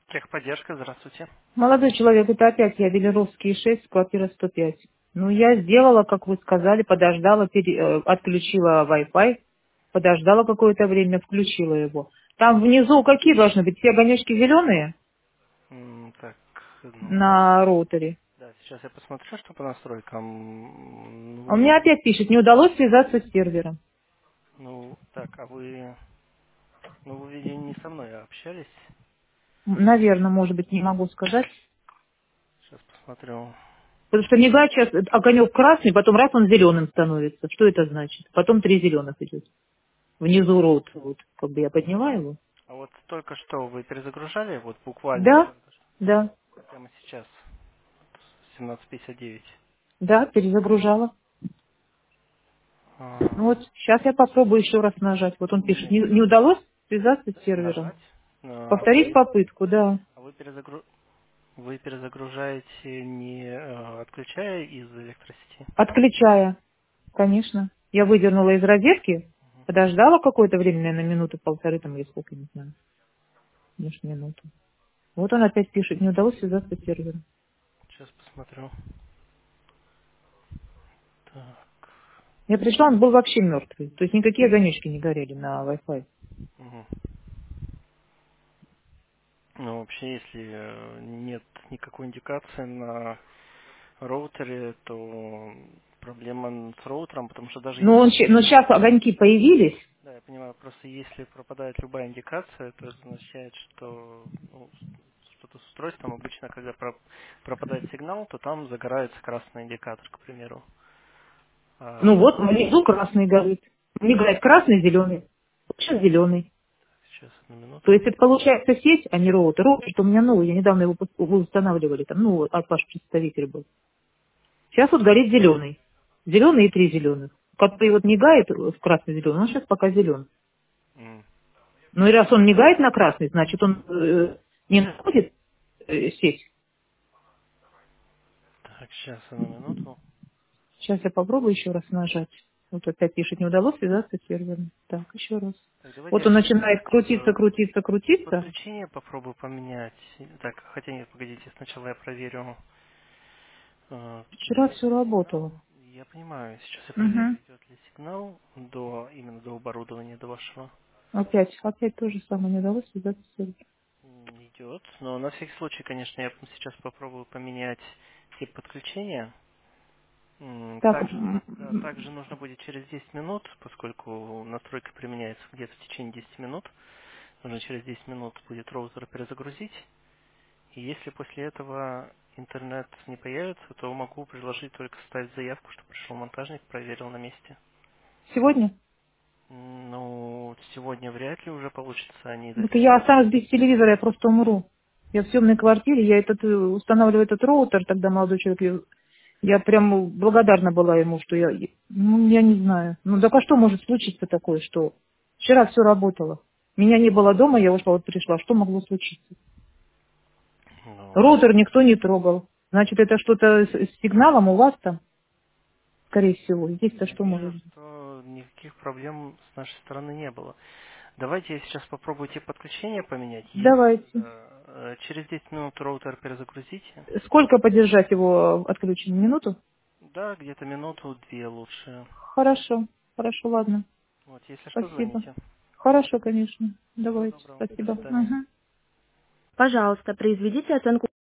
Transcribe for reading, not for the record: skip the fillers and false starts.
Техподдержка, здравствуйте. Молодой человек, это опять я, Велеровский 6, квартира 105. Ну, я сделала, как вы сказали, подождала, отключила Wi-Fi, подождала какое-то время, включила его. Там внизу какие должны быть? Все огонечки зеленые Так, ну, на роутере. да, сейчас я посмотрю, что по настройкам. А у Вы, меня опять пишет, не удалось связаться с сервером. так, вы, видимо, не со мной общались. Наверное, может быть, не могу сказать. Сейчас посмотрю. Потому что мигает сейчас огонек красный, потом раз он зеленым становится. Что это значит? Потом 3 зеленых идет. Внизу роутер, вот, как бы я подняла его. А вот только что вы перезагружали, вот буквально Да, только что, да, прямо сейчас, 17:59. да, перезагружала. Ну А, вот, сейчас я попробую еще раз нажать. Вот он пишет, не, не удалось связаться с сервером. нажать. Повторить попытку, да. А вы перезагружаете, не отключая из электросети? Отключая, конечно. Я выдернула из розетки, подождала какое-то время, наверное, минуты-полторы, там, или сколько, не знаю, может, минуту. Вот он опять пишет, не удалось связаться с сервером. Сейчас посмотрю. Так. Я пришла, он был вообще мертвый. То есть никакие огонечки не горели на Wi-Fi. Мгм. Ну, вообще, если нет никакой индикации на роутере, то проблема с роутером, потому что даже Но, если, но сейчас огоньки появились. да, я понимаю, просто если пропадает любая индикация, то это означает, что что-то с устройством обычно, когда пропадает сигнал, то там загорается красный индикатор, к примеру. Ну А, вот, внизу красный горит. Мигает красный, зеленый. Сейчас зеленый. сейчас, одну То минуту. есть это получается сеть, а не роутер. Роутер, что у меня новый, я недавно его вы устанавливали, там, ну, от ваш представитель был. Сейчас вот горит зеленый. Зеленый и 3 зеленых. Который вот мигает в красный-зеленый, он сейчас пока зеленый. М. Ну и раз он мигает на красный, значит он не находит сеть. Так, сейчас, одну минуту. Сейчас я попробую еще раз нажать. Вот опять пишет, не удалось связаться с сервером. Так, еще раз. Так, давайте Вот я он сейчас начинает крутиться, крутиться, тип крутиться. подключения попробую поменять. Так, хотя нет, погодите, сначала я проверю Вчера все работало. сигнал. Я понимаю, сейчас я проверю, Угу. идет ли сигнал именно до оборудования, до вашего. Опять то же самое, не удалось связаться с сервером. Идет. Но на всякий случай, конечно, я сейчас попробую поменять тип подключения. Так, Также нужно будет через 10 минут, поскольку настройка применяется где-то в течение 10 минут. Нужно через 10 минут будет роутер перезагрузить. И если после этого интернет не появится, то могу предложить только ставить заявку, что пришел монтажник, проверил на месте. сегодня? Ну, сегодня вряд ли уже получится, они до Так сих я пор. останусь без телевизора, я просто умру. Я в съемной квартире, я устанавливаю этот роутер, тогда молодой человек, я прям благодарна была ему, что ну, я не знаю. Ну, так а что может случиться такое, что вчера все работало. Меня не было дома, я ушла, вот пришла. Что могло случиться? Ну, Роутер никто не трогал. Значит, это что-то с сигналом у вас там, скорее всего. Здесь-то что может вижу, быть? что никаких проблем с нашей стороны не было. Давайте я сейчас попробую тип подключения поменять. Давайте. Через 10 минут роутер перезагрузите. Сколько подержать его отключенным? Минуту? Да, где-то минуту-две лучше. Хорошо. Хорошо, ладно. Вот, если что, Спасибо. звоните. Хорошо, конечно. Всего Давайте. доброго. До Спасибо. свидания. Мгм. Пожалуйста, произведите оценку